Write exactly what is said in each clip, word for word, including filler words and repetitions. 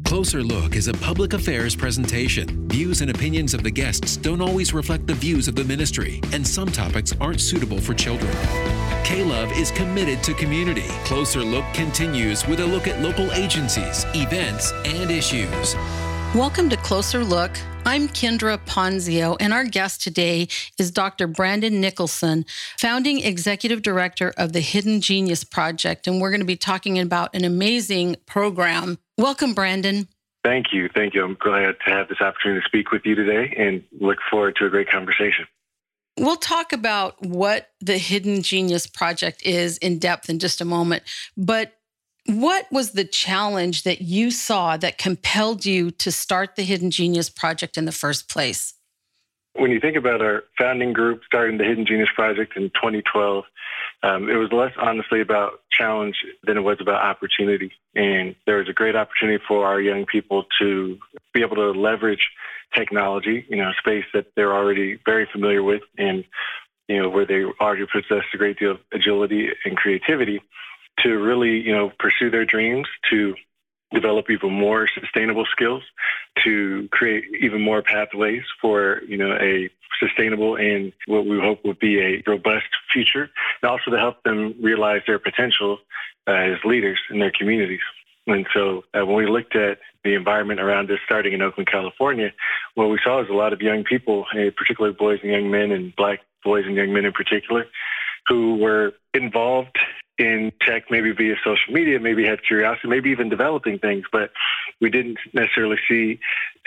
Closer Look is a public affairs presentation. Views and opinions of the guests don't always reflect the views of the ministry, and some topics aren't suitable for children. K-Love is committed to community. Closer Look continues with a look at local agencies, events, and issues. Welcome to Closer Look. I'm Kendra Ponzio, and our guest today is Doctor Brandon Nicholson, founding executive director of the Hidden Genius Project, and we're going to be talking about an amazing program. Welcome, Brandon. Thank you. Thank you. I'm glad to have this opportunity to speak with you today and look forward to a great conversation. We'll talk about what the Hidden Genius Project is in depth in just a moment, but what was the challenge that you saw that compelled you to start the Hidden Genius Project in the first place? When you think about our founding group starting the Hidden Genius Project in twenty twelve, um, it was less honestly about challenge than it was about opportunity. And there was a great opportunity for our young people to be able to leverage technology, you know, a space that they're already very familiar with and, you know, where they already possess a great deal of agility and creativity, to really, you know, pursue their dreams, to develop even more sustainable skills, to create even more pathways for, you know, a sustainable and what we hope would be a robust future, and also to help them realize their potential uh, as leaders in their communities. And so uh, when we looked at the environment around us starting in Oakland, California, what we saw is a lot of young people, uh, particularly boys and young men, and Black boys and young men in particular, who were involved in tech, maybe via social media, maybe had curiosity, maybe even developing things, but we didn't necessarily see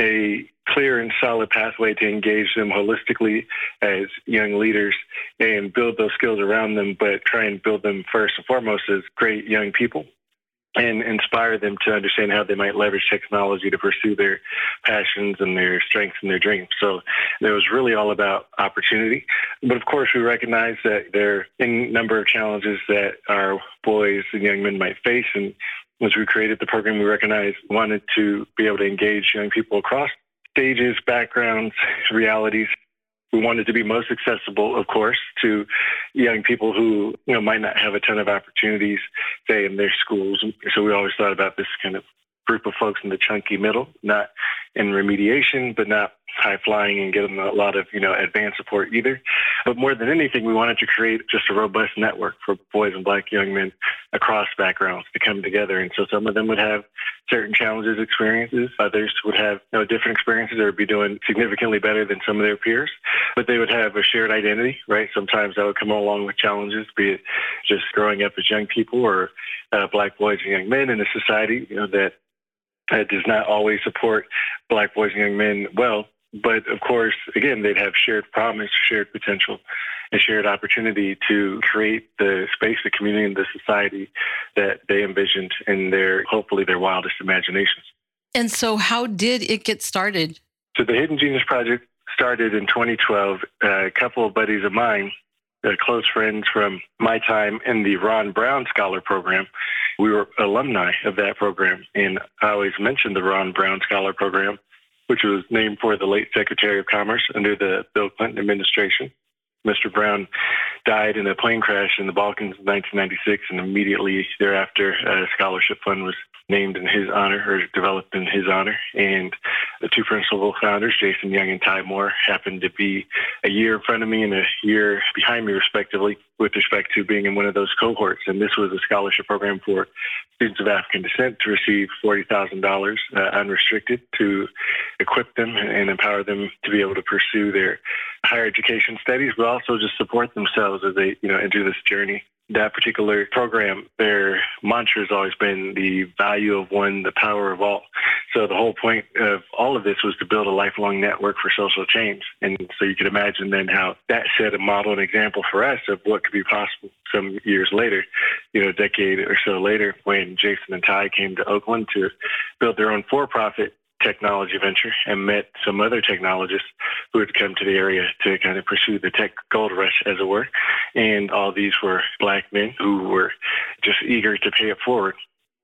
a clear and solid pathway to engage them holistically as young leaders and build those skills around them, but try and build them first and foremost as great young people and inspire them to understand how they might leverage technology to pursue their passions and their strengths and their dreams. So it was really all about opportunity. But of course, we recognize that there are a number of challenges that our boys and young men might face. And as we created the program, we recognized we wanted to be able to engage young people across stages, backgrounds, realities. We wanted to be most accessible, of course, to young people who, you know, might not have a ton of opportunities, say, in their schools. So we always thought about this kind of group of folks in the chunky middle, not in remediation, but not high flying and getting a lot of, you know, advanced support either. But more than anything, we wanted to create just a robust network for boys and Black young men across backgrounds to come together. And so some of them would have certain challenges, experiences. Others would have, you know, different experiences or would be doing significantly better than some of their peers. But they would have a shared identity, right? Sometimes that would come along with challenges, be it just growing up as young people or uh, Black boys and young men in a society, you know, that uh, does not always support Black boys and young men well. But of course, again, they'd have shared promise, shared potential, and shared opportunity to create the space, the community, and the society that they envisioned in their, hopefully, their wildest imaginations. And so how did it get started? So the Hidden Genius Project started in twenty twelve. Uh, a couple of buddies of mine, uh, close friends from my time in the Ron Brown Scholar Program, we were alumni of that program. And I always mention the Ron Brown Scholar Program, which was named for the late Secretary of Commerce under the Bill Clinton administration. Mister Brown died in a plane crash in the Balkans in nineteen ninety-six, and immediately thereafter, a scholarship fund was named in his honor or developed in his honor. And the two principal founders, Jason Young and Ty Moore, happened to be a year in front of me and a year behind me, respectively, with respect to being in one of those cohorts. And this was a scholarship program for students of African descent to receive forty thousand dollars uh, unrestricted to equip them and empower them to be able to pursue their higher education studies, but also just support themselves as they, you know, enter this journey. That particular program, their mantra has always been the value of one, the power of all. So the whole point of all of this was to build a lifelong network for social change. And so you can imagine then how that set a model and example for us of what could be possible some years later, you know, a decade or so later, when Jason and Ty came to Oakland to build their own for-profit technology venture and met some other technologists who had come to the area to kind of pursue the tech gold rush, as it were. And all these were Black men who were just eager to pay it forward.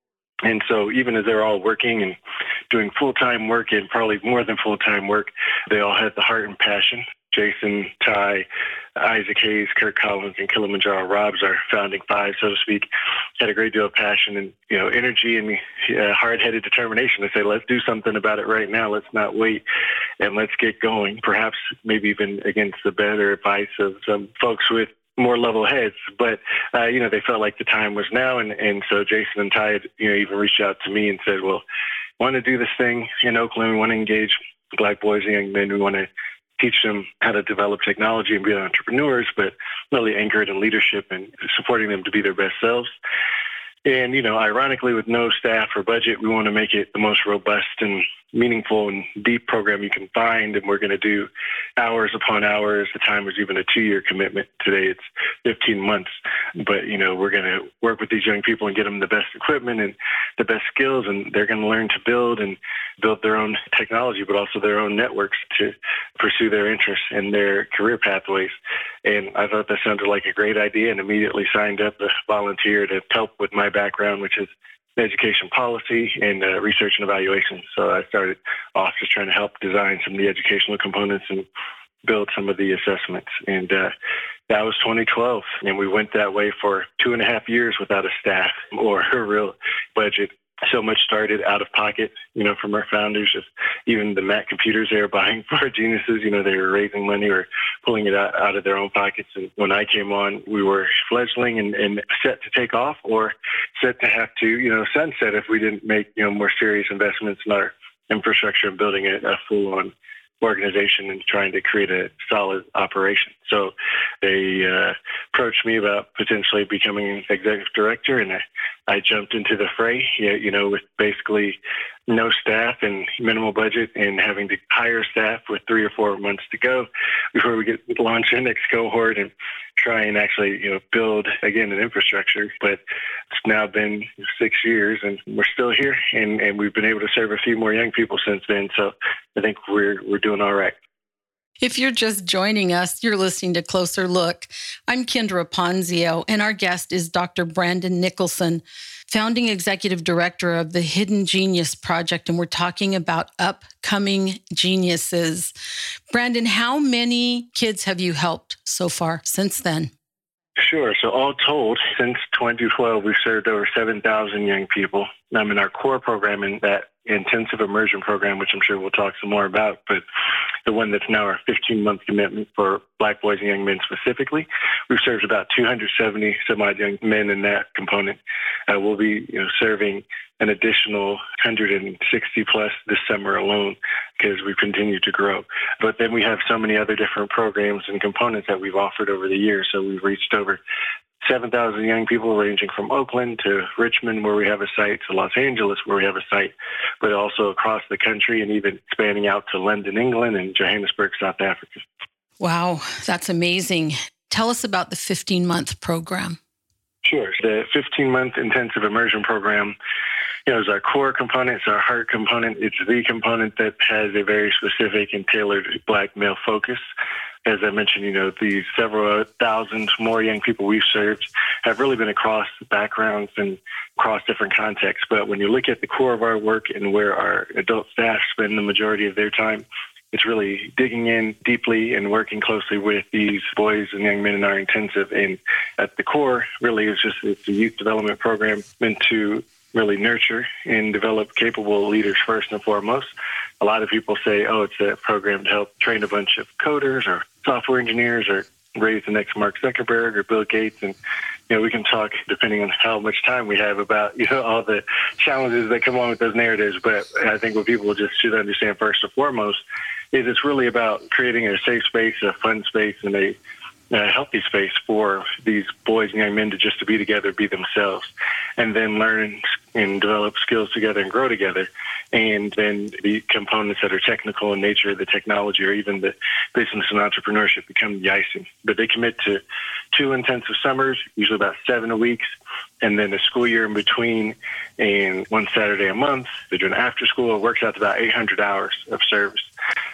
And so even as they're all working and doing full-time work and probably more than full-time work, they all had the heart and passion Jason, Ty, Isaac Hayes, Kirk Collins, and Kilimanjaro Robs, our founding five, so to speak, had a great deal of passion and, you know, energy and uh, hard-headed determination to say, let's do something about it right now. Let's not wait and let's get going. Perhaps maybe even against the better advice of some folks with more level heads, but, uh, you know, they felt like the time was now. And, and so Jason and Ty had, you know, even reached out to me and said, well, want to do this thing in Oakland. We want to engage Black boys and young men. We want to teach them how to develop technology and be entrepreneurs, but really anchor it in leadership and supporting them to be their best selves. And, you know, ironically, with no staff or budget, we want to make it the most robust and meaningful and deep program you can find. And we're going to do hours upon hours. The time was even a two-year commitment. Today it's fifteen months. But, you know, we're going to work with these young people and get them the best equipment and the best skills. And they're going to learn to build and build their own technology, but also their own networks to pursue their interests and their career pathways. And I thought that sounded like a great idea and immediately signed up to volunteer to help with my background, which is education policy and uh, research and evaluation. So I started off just trying to help design some of the educational components and build some of the assessments. And uh, that was twenty twelve. And we went that way for two and a half years without a staff or a real budget. So much started out of pocket, you know, from our founders. Just even the Mac computers they were buying for our geniuses, you know, they were raising money or pulling it out, out of their own pockets. And when I came on, we were fledgling and, and set to take off or set to have to, you know, sunset if we didn't make, you know, more serious investments in our infrastructure and building a, a full-on organization and trying to create a solid operation. So they uh, approached me about potentially becoming an executive director, and I, I jumped into the fray, you know, with basically no staff and minimal budget and having to hire staff with three or four months to go before we get launch the next cohort and try and actually, you know, build, again, an infrastructure. But it's now been six years and we're still here, and, and we've been able to serve a few more young people since then. So I think we're we're doing all right. If you're just joining us, you're listening to Closer Look. I'm Kendra Ponzio, and our guest is Doctor Brandon Nicholson, founding executive director of the Hidden Genius Project, and we're talking about upcoming geniuses. Brandon, how many kids have you helped so far since then? Sure. So all told, since twenty twelve, we've served over seven thousand young people. I'm in our core program, in that intensive immersion program, which I'm sure we'll talk some more about, but the one that's now our fifteen-month commitment for Black boys and young men specifically. We've served about two hundred seventy some-odd young men in that component. Uh, we'll be you know, serving an additional one hundred sixty plus this summer alone because we continue to grow. But then we have so many other different programs and components that we've offered over the years. So we've reached over seven thousand young people ranging from Oakland to Richmond, where we have a site, to Los Angeles, where we have a site, but also across the country and even expanding out to London, England, and Johannesburg, South Africa. Wow, that's amazing. Tell us about the fifteen-month program. Sure. The fifteen-month intensive immersion program, you know, is our core component, it's our heart component. It's the component that has a very specific and tailored Black male focus. As I mentioned, you know, these several thousand more young people we've served have really been across backgrounds and across different contexts. But when you look at the core of our work and where our adult staff spend the majority of their time, it's really digging in deeply and working closely with these boys and young men in our intensive. And at the core, really, is just it's a youth development program meant to really nurture and develop capable leaders first and foremost. A lot of people say, oh, it's a program to help train a bunch of coders or software engineers or raise the next Mark Zuckerberg or Bill Gates. And, you know, we can talk, depending on how much time we have, about, you know, all the challenges that come along with those narratives. But I think what people just should understand first and foremost is it's really about creating a safe space, a fun space, and a a healthy space for these boys and young men to just to be together, be themselves, and then learn and develop skills together and grow together. And then the components that are technical in nature, the technology, or even the business and entrepreneurship become the icing. But they commit to two intensive summers, usually about seven weeks, and then a school year in between, and one Saturday a month. They're doing after school. It works out to about eight hundred hours of service.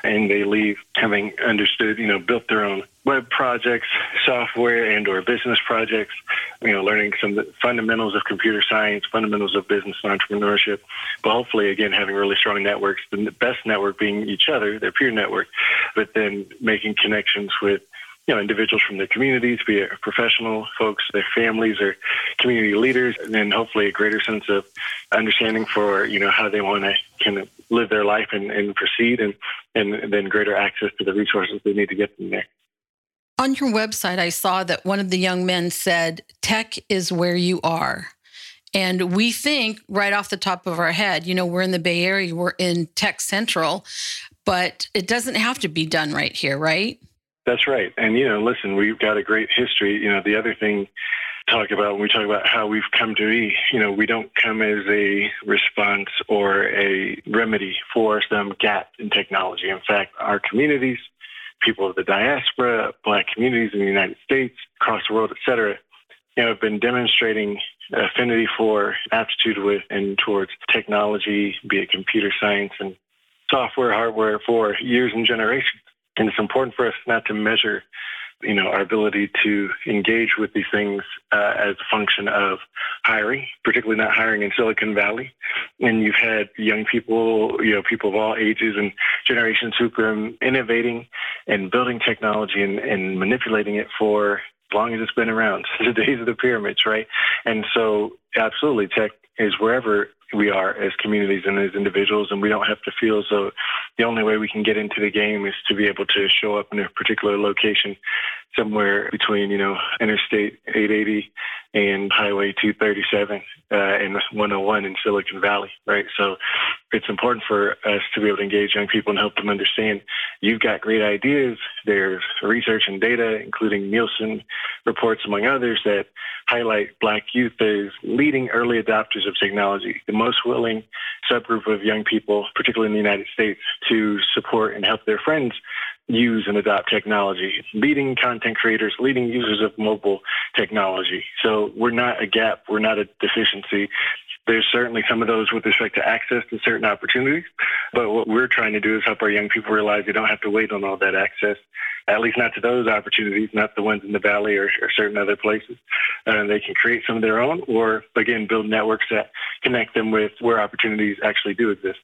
and they leave having understood, you know, built their own web projects, software and or business projects, you know, learning some of the fundamentals of computer science, fundamentals of business and entrepreneurship, but hopefully, again, having really strong networks, the best network being each other, their peer network, but then making connections with, you know, individuals from their communities, be it professional folks, their families, or community leaders, and then hopefully a greater sense of understanding for, you know, how they want to kind of live their life and, and proceed, and, and then greater access to the resources they need to get them there. On your website, I saw that one of the young men said, tech is where you are. And we think right off the top of our head, you know, we're in the Bay Area, we're in Tech Central, but it doesn't have to be done right here, right? That's right. And, you know, listen, we've got a great history. You know, the other thing to talk about when we talk about how we've come to be, you know, we don't come as a response or a remedy for some gap in technology. In fact, our communities, people of the diaspora, Black communities in the United States, across the world, et cetera, you know, have been demonstrating affinity for, aptitude with, and towards technology, be it computer science and software, hardware, for years and generations. And it's important for us not to measure, you know, our ability to engage with these things uh, as a function of hiring, particularly not hiring in Silicon Valley. And you've had young people, you know, people of all ages and generations who've been innovating and building technology and, and manipulating it for as long as it's been around, since the days of the pyramids, right? And so absolutely, tech is wherever we are as communities and as individuals, and we don't have to feel as though the only way we can get into the game is to be able to show up in a particular location somewhere between, you know, Interstate eight eighty and Highway two thirty-seven uh, and one oh one in Silicon Valley, right? So it's important for us to be able to engage young people and help them understand you've got great ideas. There's research and data, including Nielsen reports, among others, that highlight Black youth as leading early adopters of technology, the most willing subgroup of young people, particularly in the United States, to support and help their friends use and adopt technology, leading content creators, leading users of mobile technology. So we're not a gap. We're not a deficiency. There's certainly some of those with respect to access to certain opportunities. But what we're trying to do is help our young people realize they don't have to wait on all that access, at least not to those opportunities, not the ones in the Valley or, or certain other places. And they can create some of their own or, again, build networks that connect them with where opportunities actually do exist.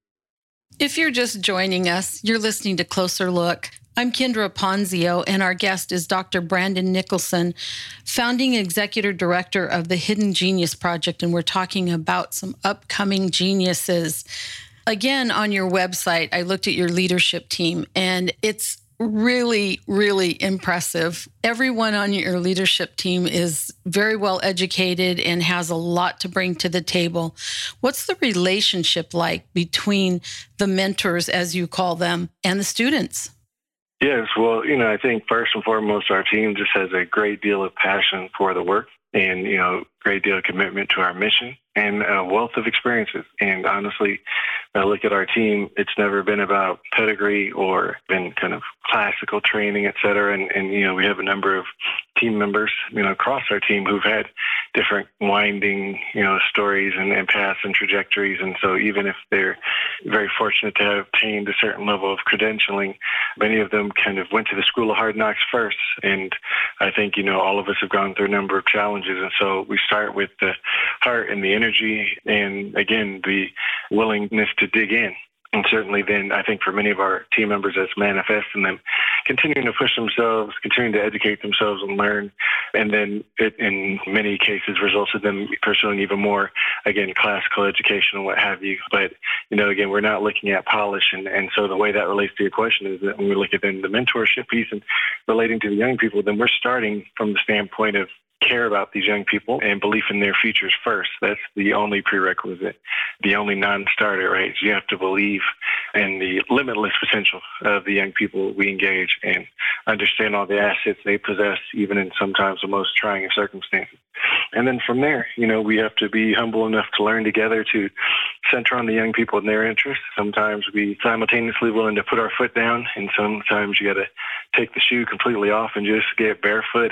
If you're just joining us, you're listening to Closer Look. I'm Kendra Ponzio, and our guest is Doctor Brandon Nicholson, founding executive director of the Hidden Genius Project, and we're talking about some upcoming geniuses. Again, on your website, I looked at your leadership team, and it's really, really impressive. Everyone on your leadership team is very well educated and has a lot to bring to the table. What's the relationship like between the mentors, as you call them, and the students? Yes, well, you know, I think first and foremost, our team just has a great deal of passion for the work and, you know, great deal of commitment to our mission and a wealth of experiences. And honestly, I look at our team, it's never been about pedigree or been kind of classical training, et cetera. And, and, you know, we have a number of team members, you know, across our team who've had different winding, you know, stories and, and paths and trajectories. And so even if they're very fortunate to have attained a certain level of credentialing, many of them kind of went to the school of hard knocks first. And I think, you know, all of us have gone through a number of challenges. And so we start with the heart and the energy and, again, the willingness to dig in. And certainly then I think for many of our team members, that's manifest in them continuing to push themselves, continuing to educate themselves and learn. And then it, in many cases, results in them pursuing even more, again, classical education and what have you. But, you know, again, we're not looking at polish. And, and so the way that relates to your question is that when we look at then the mentorship piece and relating to the young people, then we're starting from the standpoint of care about these young people and belief in their futures first. That's the only prerequisite, the only non-starter, right? Is you have to believe in the limitless potential of the young people we engage and understand all the assets they possess, even in sometimes the most trying of circumstances. And then from there, you know, we have to be humble enough to learn together to center on the young people and their interests. Sometimes we simultaneously willing to put our foot down, and sometimes you got to take the shoe completely off and just get barefoot and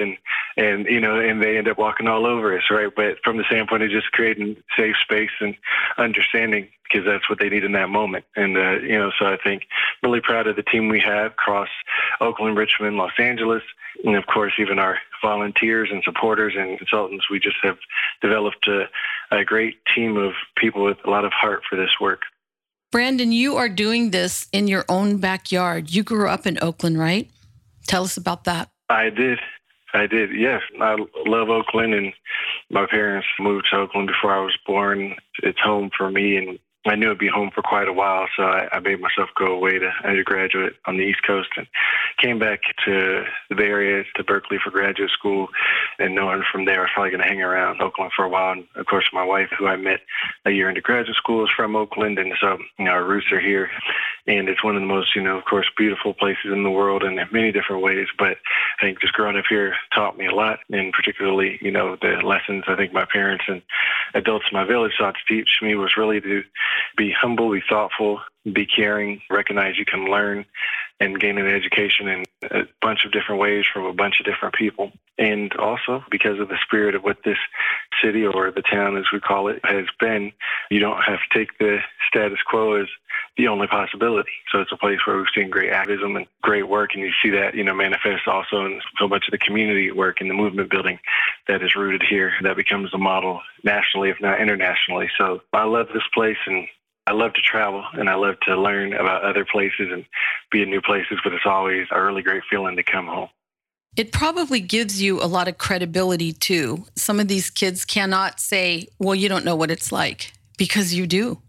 and, you know, and they end up walking all over us, right? But from the standpoint of just creating safe space and understanding, because that's what they need in that moment. And, uh, you know, so I think really proud of the team we have across Oakland, Richmond, Los Angeles, and of course, even our volunteers and supporters and consultants. We just have developed a, a great team of people with a lot of heart for this work. Brandon, you are doing this in your own backyard. You grew up in Oakland, right? Tell us about that. I did. I did, yes. I love Oakland, and my parents moved to Oakland before I was born. It's home for me, and I knew it'd be home for quite a while, so I, I made myself go away to undergraduate on the East Coast and came back to the Bay Area, to Berkeley for graduate school, and knowing from there I was probably going to hang around Oakland for a while. And of course, my wife, who I met a year into graduate school, is from Oakland, and so, you know, our roots are here. And it's one of the most, you know, of course, beautiful places in the world in many different ways. But I think just growing up here taught me a lot, and particularly, you know, the lessons I think my parents and adults in my village sought to teach me was really to be humble, be thoughtful, be caring, recognize you can learn and gain an education in a bunch of different ways from a bunch of different people. And also, because of the spirit of what this city, or the town as we call it, has been, you don't have to take the status quo as the only possibility. So it's a place where we've seen great activism and great work, and you see that, you know, manifest also in so much of the community work and the movement building that is rooted here, that becomes a model nationally, if not internationally. So I love this place, and I love to travel, and I love to learn about other places and be in new places, but it's always a really great feeling to come home. It probably gives you a lot of credibility, too. Some of these kids cannot say, well, you don't know what it's like, because you do.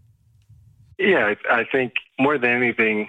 Yeah, I, I think more than anything,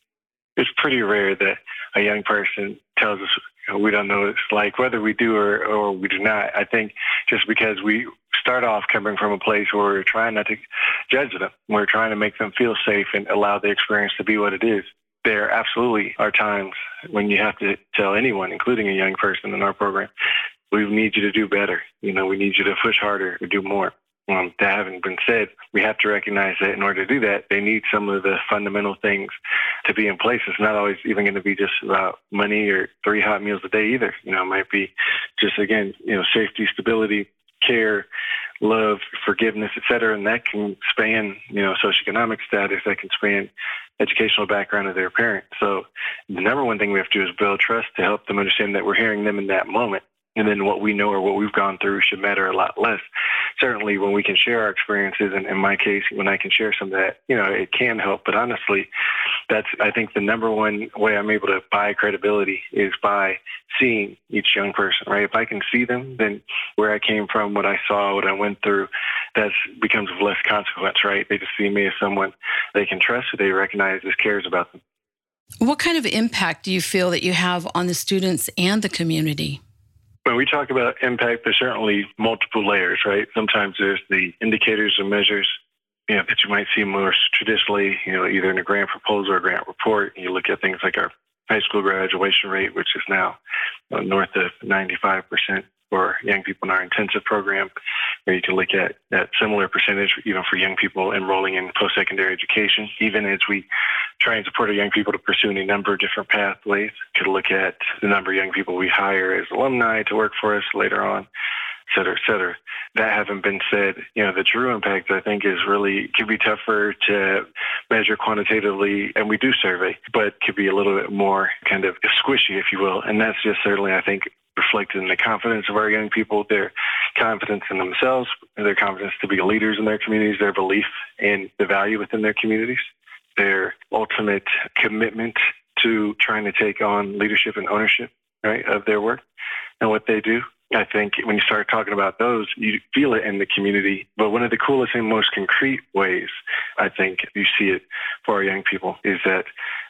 it's pretty rare that a young person tells us, you know, we don't know what it's like, whether we do or, or we do not. I think just because we start off coming from a place where we're trying not to judge them, we're trying to make them feel safe and allow the experience to be what it is. There absolutely are times when you have to tell anyone, including a young person in our program, we need you to do better. You know, we need you to push harder, to do more. Um, that having been said, we have to recognize that in order to do that, they need some of the fundamental things to be in place. It's not always even going to be just about money or three hot meals a day either. You know, it might be just, again, you know, safety, stability, care, love, forgiveness, et cetera. And that can span, you know, socioeconomic status, that can span educational background of their parent. So the number one thing we have to do is build trust to help them understand that we're hearing them in that moment. And then what we know or what we've gone through should matter a lot less. Certainly when we can share our experiences, and in my case, when I can share some of that, you know, it can help. But honestly, that's, I think, the number one way I'm able to buy credibility is by seeing each young person, right? If I can see them, then where I came from, what I saw, what I went through, that becomes of less consequence, right? They just see me as someone they can trust, who they recognize as cares about them. What kind of impact do you feel that you have on the students and the community? When we talk about impact, there's certainly multiple layers, right? Sometimes there's the indicators and measures, you know, that you might see more traditionally, you know, either in a grant proposal or grant report. You look at things like our high school graduation rate, which is now uh, north of ninety-five percent for young people in our intensive program, or you can look at that similar percentage even for young people enrolling in post-secondary education, even as we try and support our young people to pursue any number of different pathways. Could look at the number of young people we hire as alumni to work for us later on, et cetera, et cetera. That having been said, you know, the true impact, I think, is really, could be tougher to measure quantitatively, and we do survey, but could be a little bit more kind of squishy, if you will. And that's just certainly, I think, reflected in the confidence of our young people, their confidence in themselves, their confidence to be leaders in their communities, their belief in the value within their communities, their ultimate commitment to trying to take on leadership and ownership, right, of their work and what they do. I think when you start talking about those, you feel it in the community. But one of the coolest and most concrete ways I think you see it for our young people is that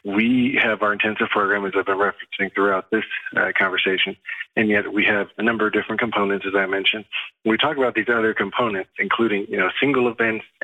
we have our intensive program, as I've been referencing throughout this uh, conversation, and yet we have a number of different components, as I mentioned. When we talk about these other components, including, you know, single events and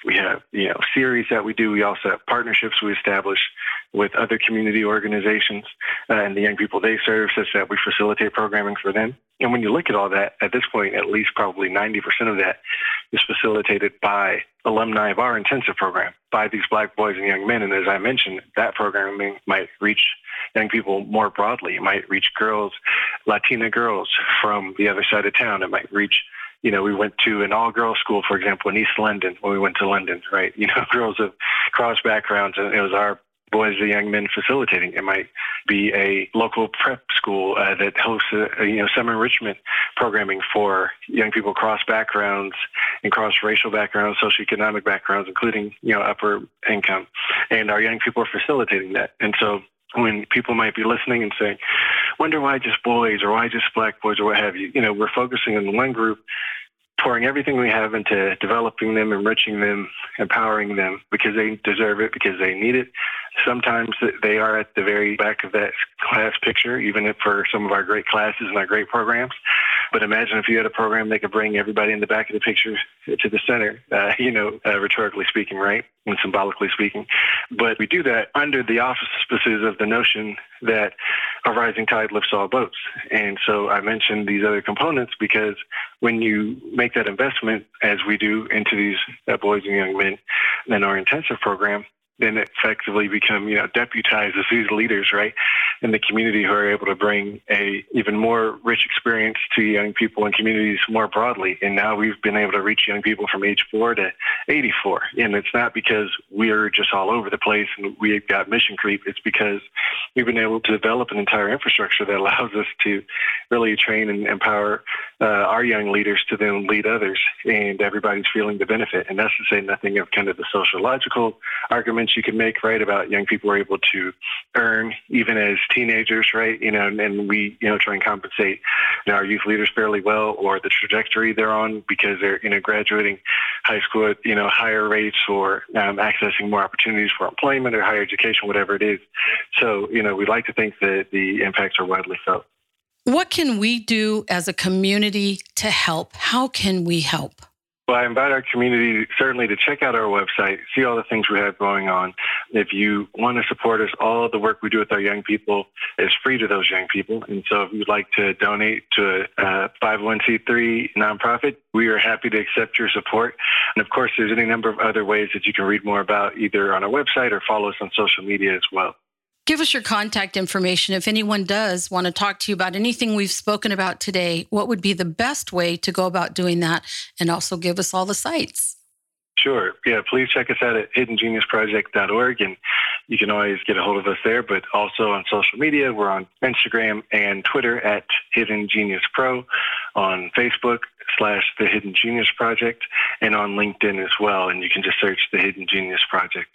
We have, you know, series that we do. We also have partnerships we establish with other community organizations uh, and the young people they serve, such that we facilitate programming for them. And when you look at all that, at this point, at least probably ninety percent of that is facilitated by alumni of our intensive program, by these Black boys and young men. And as I mentioned, that programming might reach young people more broadly. It might reach girls, Latina girls from the other side of town. It might reach, you know, we went to an all-girls school, for example, in East London when we went to London, right? You know, girls of cross backgrounds, and it was our boys and young men facilitating. It might be a local prep school uh, that hosts a, a, you know, summer enrichment programming for young people cross backgrounds and cross racial backgrounds, socioeconomic backgrounds, including, you know, upper income. And our young people are facilitating that. And so when people might be listening and saying, wonder why just boys or why just Black boys or what have you, you know, we're focusing on one group, pouring everything we have into developing them, enriching them, empowering them because they deserve it, because they need it. Sometimes they are at the very back of that class picture, even if for some of our great classes and our great programs. But imagine if you had a program that could bring everybody in the back of the picture to the center, uh, you know, uh, rhetorically speaking, right? And symbolically speaking. But we do that under the auspices of the notion that a rising tide lifts all boats. And so I mentioned these other components because when you make that investment, as we do into these uh, boys and young men in our intensive program, then effectively become, you know, deputized as these leaders, right, in the community who are able to bring a even more rich experience to young people and communities more broadly. And now we've been able to reach young people from age four to eighty-four. And it's not because we're just all over the place and we've got mission creep. It's because we've been able to develop an entire infrastructure that allows us to really train and empower uh, our young leaders to then lead others. And everybody's feeling the benefit. And that's to say nothing of kind of the sociological arguments you can make, right, about young people are able to earn even as teenagers, right, you know, and, and we, you know, try and compensate, you know, our youth leaders fairly well, or the trajectory they're on because they're, you know, graduating high school at, you know, higher rates or um, accessing more opportunities for employment or higher education, whatever it is. So, you know, we'd like to think that the impacts are widely felt. What can we do as a community to help? How can we help? Well, I invite our community certainly to check out our website, see all the things we have going on. If you want to support us, all of the work we do with our young people is free to those young people. And so if you'd like to donate to a five oh one c three nonprofit, we are happy to accept your support. And of course, there's any number of other ways that you can read more about either on our website or follow us on social media as well. Give us your contact information. If anyone does want to talk to you about anything we've spoken about today, what would be the best way to go about doing that? And also give us all the sites. Sure. Yeah, please check us out at hidden genius project dot org, and you can always get a hold of us there, but also on social media. We're on Instagram and Twitter at Hidden Genius Pro, on Facebook slash The Hidden Genius Project, and on LinkedIn as well, and you can just search The Hidden Genius Project.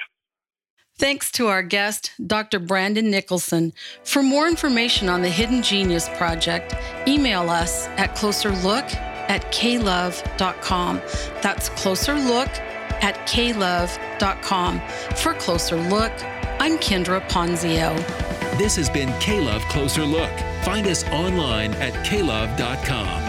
Thanks to our guest, Doctor Brandon Nicholson. For more information on the Hidden Genius Project, email us at closerlook at k love dot com. That's closerlook at k love dot com. For Closer Look, I'm Kendra Ponzio. This has been K-Love Closer Look. Find us online at k love dot com.